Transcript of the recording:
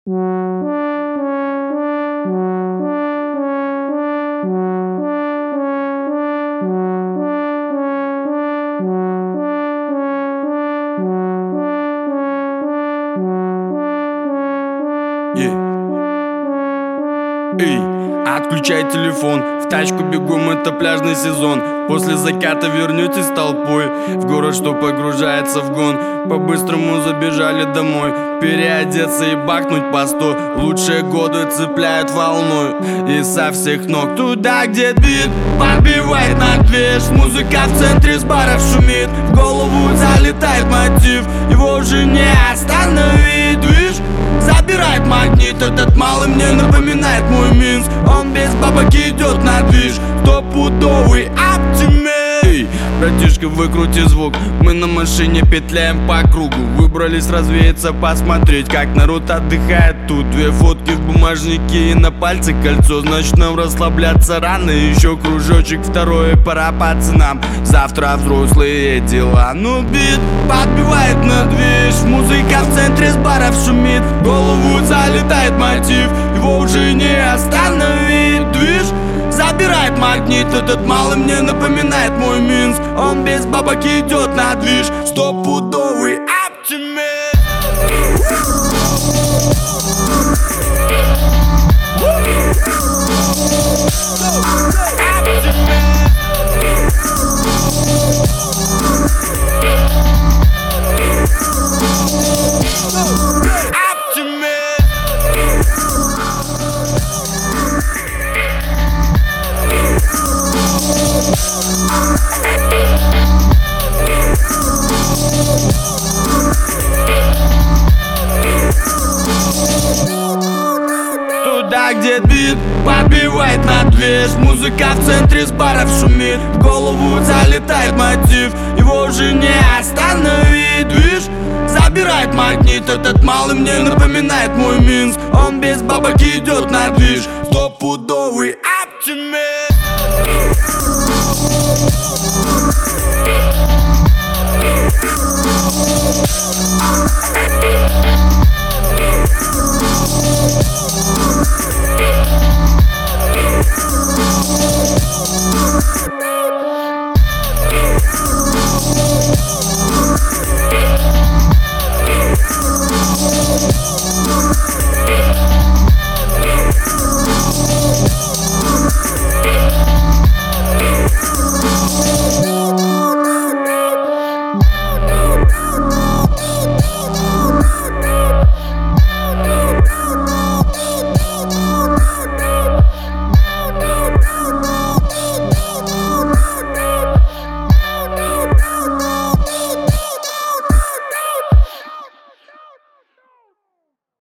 Эй, отключай телефон, в тачку бегом, это пляжный сезон. После заката вернетесь толпой в город, что погружается в гон. По-быстрому забежали домой, переодеться и бахнуть по 100. Лучшие годы цепляют волной и со всех ног. Туда, где бит подбивает на движ, музыка в центре с баров шумит, в голову залетает мотив, его уже не остановить, видишь? Забирает магнит, этот малый мне напоминает мой Минск. Он без бабок идет на движ, стопудовый оптимист. Братишка, выкрути звук, мы на машине петляем по кругу. Выбрались развеяться, посмотреть, как народ отдыхает тут. 2 фотки в бумажнике и на пальце кольцо, значит нам расслабляться рано. Еще кружочек, второй, пора пацанам, завтра взрослые дела. Ну бит подбивает на движ, музыка в центре с баров шумит, в голову залетает мотив, его уже не остановить, движ. Забирает магнит, этот малый мне напоминает мой Минск. Он без бабок идет на движ, стопудовый оптимист. Туда, где бит подбивает на движ, музыка в центре с баров шумит, в голову залетает мотив, его уже не остановить, видишь? Забирает магнит, этот малый мне напоминает мой Минск. Он без бабок идет на движ, стопудовый оптимист.